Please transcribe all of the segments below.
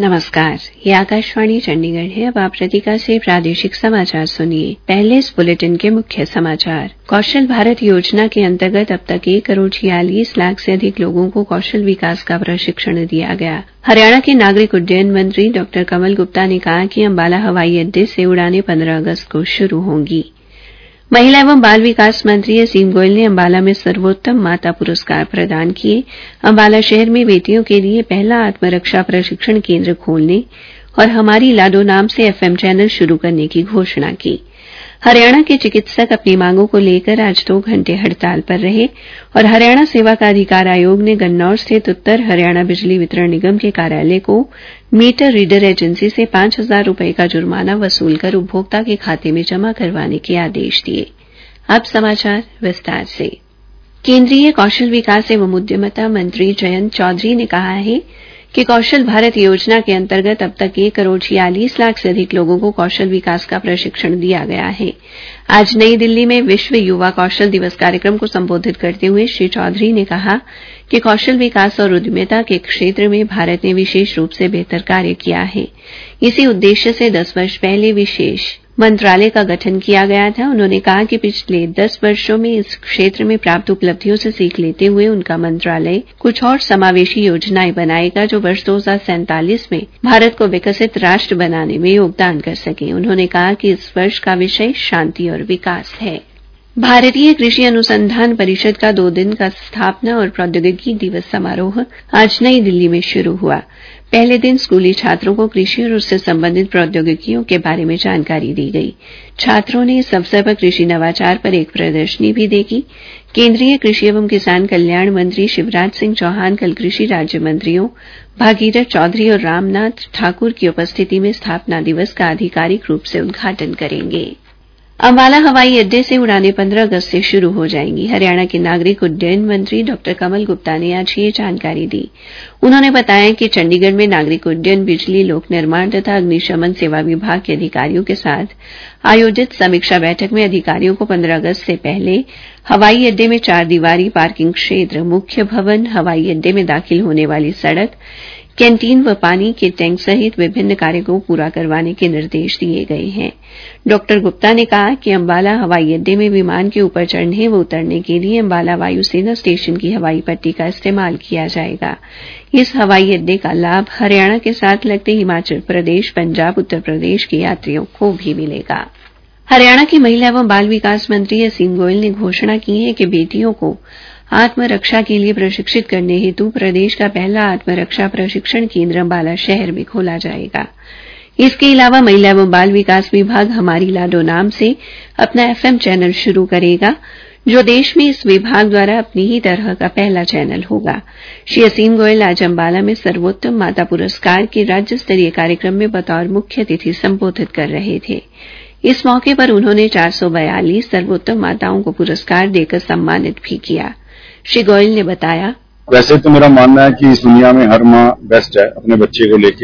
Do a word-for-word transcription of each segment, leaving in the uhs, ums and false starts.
नमस्कार, ये आकाशवाणी चंडीगढ़ है। अब आप रतिका से प्रादेशिक समाचार सुनिए। पहले इस बुलेटिन के मुख्य समाचार। कौशल भारत योजना के अंतर्गत अब तक एक करोड़ छियालीस लाख से अधिक लोगों को कौशल विकास का प्रशिक्षण दिया गया। हरियाणा के नागरिक उड्डयन मंत्री डॉ कमल गुप्ता ने कहा कि अंबाला हवाई अड्डे से उड़ानें पंद्रह अगस्त को शुरू होंगी। महिला एवं बाल विकास मंत्री असीम गोयल ने अंबाला में सर्वोत्तम माता पुरस्कार प्रदान किए। अंबाला शहर में बेटियों के लिए पहला आत्मरक्षा प्रशिक्षण केंद्र खोलने और हमारी लाडो नाम से एफएम चैनल शुरू करने की घोषणा की। हरियाणा के चिकित्सक अपनी मांगों को लेकर आज दो घंटे हड़ताल पर रहे और हरियाणा सेवा का अधिकार आयोग ने गन्नौर स्थित उत्तर हरियाणा बिजली वितरण निगम के कार्यालय को मीटर रीडर एजेंसी से पांच हजार रुपये का जुर्माना वसूल कर उपभोक्ता के खाते में जमा करवाने के आदेश दिए। अब समाचार विस्तार से। केंद्रीय कौशल विकास एवं उद्यमिता मंत्री जयंत चौधरी ने कहा है कि कौशल भारत योजना के अंतर्गत अब तक एक करोड़ छियालीस लाख से अधिक लोगों को कौशल विकास का प्रशिक्षण दिया गया है। आज नई दिल्ली में विश्व युवा कौशल दिवस कार्यक्रम को संबोधित करते हुए श्री चौधरी ने कहा कि कौशल विकास और उद्यमिता के क्षेत्र में भारत ने विशेष रूप से बेहतर कार्य किया है। इसी उद्देश्य से दस वर्ष पहले विशेष मंत्रालय का गठन किया गया था। उन्होंने कहा कि पिछले दस वर्षों में इस क्षेत्र में प्राप्त उपलब्धियों से सीख लेते हुए उनका मंत्रालय कुछ और समावेशी योजनाएं बनाएगा जो वर्ष दो हजार सैंतालीस में भारत को विकसित राष्ट्र बनाने में योगदान कर सके। उन्होंने कहा कि इस वर्ष का विषय शांति और विकास है। भारतीय कृषि अनुसंधान परिषद का दो दिन का स्थापना और प्रौद्योगिकी दिवस समारोह आज नई दिल्ली में शुरू हुआ। पहले दिन स्कूली छात्रों को कृषि और उससे संबंधित प्रौद्योगिकियों के बारे में जानकारी दी गई। छात्रों ने इस अवसर पर कृषि नवाचार पर एक प्रदर्शनी भी देखी। केंद्रीय कृषि एवं किसान कल्याण मंत्री शिवराज सिंह चौहान कल कृषि राज्य मंत्रियों भागीरथ चौधरी और रामनाथ ठाकुर की उपस्थिति में स्थापना दिवस का आधिकारिक रूप से उद्घाटन करेंगे। अंबाला हवाई अड्डे से उड़ानें पंद्रह अगस्त से शुरू हो जाएंगी। हरियाणा के नागरिक उड्डयन मंत्री डॉ कमल गुप्ता ने आज ये जानकारी दी। उन्होंने बताया कि चंडीगढ़ में नागरिक उड्डयन, बिजली, लोक निर्माण तथा अग्निशमन सेवा विभाग के अधिकारियों के साथ आयोजित समीक्षा बैठक में अधिकारियों को पंद्रह अगस्त से पहले हवाई अड्डे में चार दीवारी पार्किंग क्षेत्र, मुख्य भवन, हवाई अड्डे में दाखिल होने वाली सड़क, कैंटीन व पानी के टैंक सहित विभिन्न कार्यों को पूरा करवाने के निर्देश दिए गए हैं। डॉ गुप्ता ने कहा कि अंबाला हवाई अड्डे में विमान के ऊपर चढ़ने व उतरने के लिए अंबाला वायुसेना स्टेशन की हवाई पट्टी का इस्तेमाल किया जाएगा। इस हवाई अड्डे का लाभ हरियाणा के साथ लगते हिमाचल प्रदेश, पंजाब, उत्तर प्रदेश के यात्रियों को भी मिलेगा। हरियाणा की महिला एवं बाल विकास मंत्री असीम गोयल ने घोषणा की है कि बेटियों को आत्मरक्षा के लिए प्रशिक्षित करने हेतु प्रदेश का पहला आत्मरक्षा प्रशिक्षण केंद्र अंबाला शहर में खोला जाएगा। इसके अलावा महिला एवं बाल विकास विभाग हमारी लाडो नाम से अपना एफएम चैनल शुरू करेगा, जो देश में इस विभाग द्वारा अपनी ही तरह का पहला चैनल होगा। श्री असीम गोयल आज अंबाला में सर्वोत्तम माता पुरस्कार के राज्य स्तरीय कार्यक्रम में बतौर मुख्य अतिथि संबोधित कर रहे थे। इस मौके पर उन्होंने चार सौ बयालीस सर्वोत्तम माताओं को पुरस्कार देकर सम्मानित भी किया। श्री गोयल ने बताया, वैसे तो मेरा मानना है कि इस दुनिया में हर माँ बेस्ट है अपने बच्चे को लेके,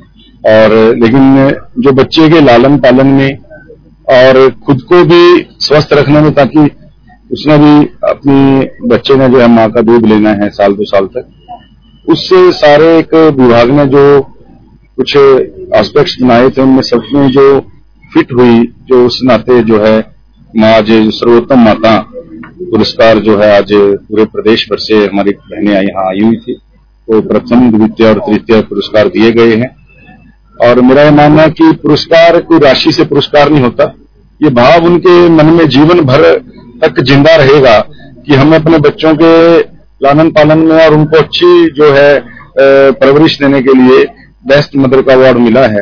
और लेकिन जो बच्चे के लालन पालन में और खुद को भी स्वस्थ रखने में, ताकि उसने भी अपनी बच्चे ने जो है माँ का दूध लेना है साल दो साल तक, उससे सारे एक विभाग ने जो कुछ एस्पेक्ट्स बनाए थे उनमें सब में जो फिट हुई, जो उस नाते जो है माँ जो सर्वोत्तम माता पुरस्कार जो है आज पूरे प्रदेश भर से हमारी बहनें यहाँ आई हुई थी, तो प्रथम, द्वितीय और तृतीय पुरस्कार दिए गए हैं। और मेरा यह मानना है कि पुरस्कार कोई राशि से पुरस्कार नहीं होता, ये भाव उनके मन में जीवन भर तक जिंदा रहेगा कि हमें अपने बच्चों के लालन पालन में और उनको अच्छी जो है परवरिश देने के लिए बेस्ट मदर का अवार्ड मिला है।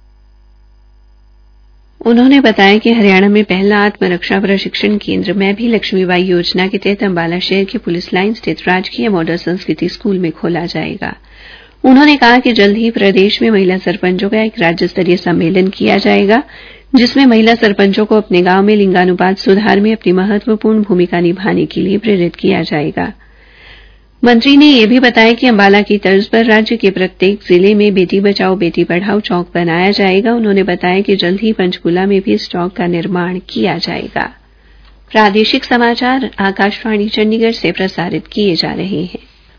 उन्होंने बताया कि हरियाणा में पहला आत्मरक्षा प्रशिक्षण केंद्र मैं भी लक्ष्मीबाई योजना के तहत अंबाला शहर के पुलिस लाइन स्थित राजकीय मॉडल संस्कृति स्कूल में खोला जाएगा। उन्होंने कहा कि जल्द ही प्रदेश में महिला सरपंचों का एक राज्य स्तरीय सम्मेलन किया जाएगा, जिसमें महिला सरपंचों को अपने गांव में लिंगानुपात सुधार में अपनी महत्वपूर्ण भूमिका निभाने के लिए प्रेरित किया जाएगा। मंत्री ने यह भी बताया कि अंबाला की तर्ज पर राज्य के प्रत्येक जिले में बेटी बचाओ बेटी पढ़ाओ चौक बनाया जाएगा। उन्होंने बताया कि जल्द ही पंचकूला में भी इस चौक का निर्माण किया जाएगा। प्रादेशिक समाचार आकाशवाणी चंडीगढ़ से प्रसारित किए जा रहे हैं।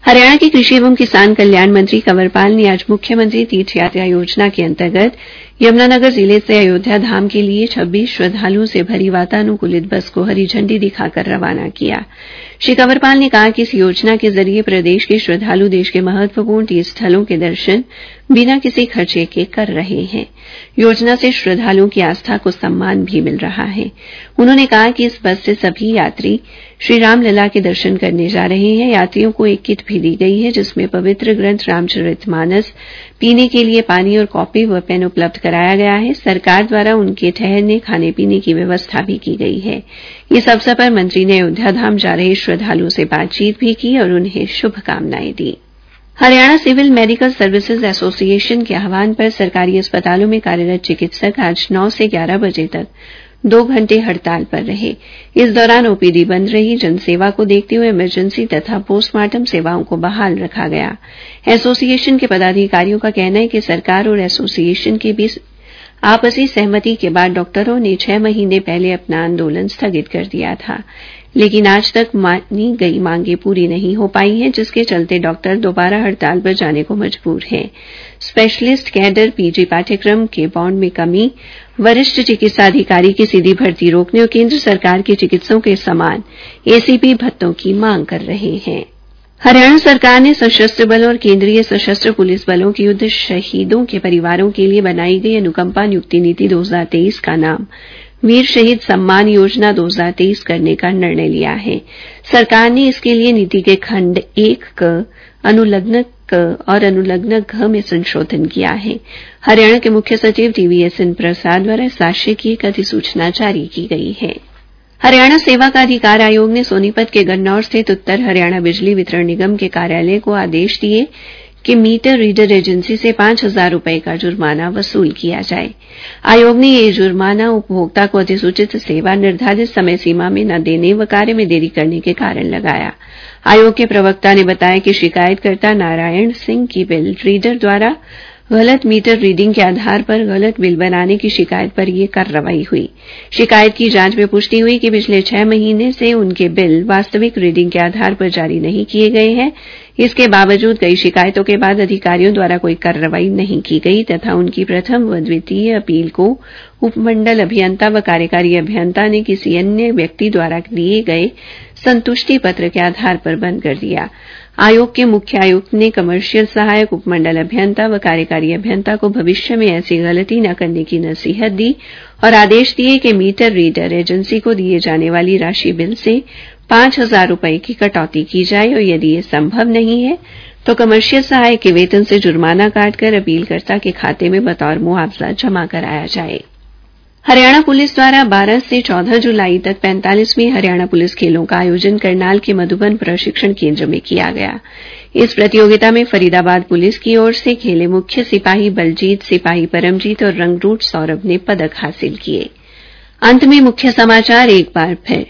हरियाणा के कृषि एवं किसान कल्याण मंत्री कंवरपाल ने आज मुख्यमंत्री तीर्थ यात्रा योजना के अंतर्गत यमुनानगर जिले से अयोध्या धाम के लिए छब्बीस श्रद्धालुओं से भरी वातानुकूलित बस को हरी झंडी दिखाकर रवाना किया। श्री कंवरपाल ने कहा कि इस योजना के जरिए प्रदेश के श्रद्धालु देश के महत्वपूर्ण तीर्थ स्थलों के दर्शन बिना किसी खर्चे के कर रहे हैं। योजना से श्रद्धालुओं की आस्था को सम्मान भी मिल रहा है। उन्होंने कहा कि इस बस से सभी यात्री श्री रामलला के दर्शन करने जा रहे हैं। यात्रियों को एक किट भी दी गई है जिसमें पवित्र ग्रंथ रामचरितमानस, पीने के लिए पानी और कॉपी व पेन उपलब्ध कराया गया है। सरकार द्वारा उनके ठहरने खाने पीने की व्यवस्था भी की गई है। इस अवसर पर मंत्री ने अयोध्या धाम जा रहे श्रद्धालुओं से बातचीत भी की और उन्हें शुभकामनाएं दी। Haryana civil medical services association के आह्वान पर सरकारी अस्पतालों में कार्यरत चिकित्सक आज नौ से ग्यारह बजे तक दो घंटे हड़ताल पर रहे। इस दौरान ओपीडी बंद रही। जनसेवा को देखते हुए इमरजेंसी तथा पोस्टमार्टम सेवाओं को बहाल रखा गया। एसोसिएशन के पदाधिकारियों का कहना है कि सरकार और एसोसिएशन के बीच आपसी सहमति के बाद डॉक्टरों ने छह महीने पहले अपना आंदोलन स्थगित कर दिया था, लेकिन आज तक मानी गई मांगें पूरी नहीं हो पाई हैं, जिसके चलते डॉक्टर दोबारा हड़ताल पर जाने को मजबूर हैं। स्पेशलिस्ट कैडर पीजी पाठ्यक्रम के बॉन्ड में कमी, वरिष्ठ चिकित्सा अधिकारी की सीधी भर्ती रोकने और केंद्र सरकार के चिकित्सकों के समान एसीपी भत्तों की मांग कर रहे हैं। हरियाणा सरकार ने सशस्त्र बल और केंद्रीय सशस्त्र पुलिस बलों के युद्ध शहीदों के परिवारों के लिए बनाई गई अनुकंपा नियुक्ति नीति दो हज़ार तेईस का नाम वीर शहीद सम्मान योजना दो हज़ार तेईस करने का निर्णय लिया है। सरकार ने इसके लिए नीति के खंड एक क, अनुलग्न क और अनुलग्न घ में संशोधन किया है। हरियाणा के मुख्य सचिव टीवीएसएन प्रसाद द्वारा इस आशय की एक अधिसूचना जारी की गई है। हरियाणा सेवा का अधिकार आयोग ने सोनीपत के गन्नौर स्थित उत्तर हरियाणा बिजली वितरण निगम के कार्यालय को आदेश दिए कि मीटर रीडर एजेंसी से पांच हजार रुपए का जुर्माना वसूल किया जाए। आयोग ने यह जुर्माना उपभोक्ता को अधिसूचित सेवा निर्धारित समय सीमा में न देने व कार्य में देरी करने के कारण लगाया। आयोग के प्रवक्ता ने बताया कि शिकायतकर्ता नारायण सिंह की बिल रीडर द्वारा गलत मीटर रीडिंग के आधार पर गलत बिल बनाने की शिकायत पर यह कार्रवाई हुई। शिकायत की जांच में पुष्टि हुई कि पिछले छह महीने से उनके बिल वास्तविक रीडिंग के आधार पर जारी नहीं किए गए हैं। इसके बावजूद कई शिकायतों के बाद अधिकारियों द्वारा कोई कार्रवाई नहीं की गई तथा उनकी प्रथम व द्वितीय अपील को उपमंडल अभियंता व कार्यकारी अभियंता ने किसी अन्य व्यक्ति द्वारा दिए गए संतुष्टि पत्र के आधार पर बंद कर दिया। आयोग के मुख्य आयुक्त ने कमर्शियल सहायक, उपमंडल अभियंता व कार्यकारी अभियंता को भविष्य में ऐसी गलती न करने की नसीहत दी और आदेश दिए कि मीटर रीडर एजेंसी को दिए जाने वाली राशि बिल से पांच हजार रुपए की कटौती की जाए और यदि यह संभव नहीं है तो कमर्शियल सहायक के वेतन से जुर्माना काटकर अपीलकर्ता के खाते में बतौर मुआवजा जमा कराया जाए। हरियाणा पुलिस द्वारा बारह से चौदह जुलाई तक पैंतालीसवीं हरियाणा पुलिस खेलों का आयोजन करनाल के मधुबन प्रशिक्षण केंद्र में किया गया। इस प्रतियोगिता में फरीदाबाद पुलिस की ओर से खेले मुख्य सिपाही बलजीत, सिपाही परमजीत और रंगरूट सौरभ ने पदक हासिल किए। अंत में मुख्य समाचार एक बार फिर।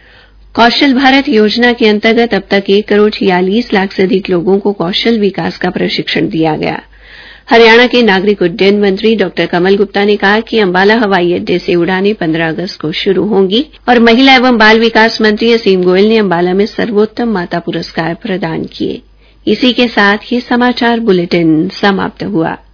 कौशल भारत योजना के अंतर्गत अब तक एक करोड़ छियालीस लाख से अधिक लोगों को कौशल विकास का प्रशिक्षण दिया गया। हरियाणा के नागरिक उड्डयन मंत्री डॉ कमल गुप्ता ने कहा कि अंबाला हवाई अड्डे से उड़ानें पंद्रह अगस्त को शुरू होंगी और महिला एवं बाल विकास मंत्री असीम गोयल ने अंबाला में सर्वोत्तम माता पुरस्कार प्रदान किए। इसी के साथ ये समाचार बुलेटिन समाप्त हुआ।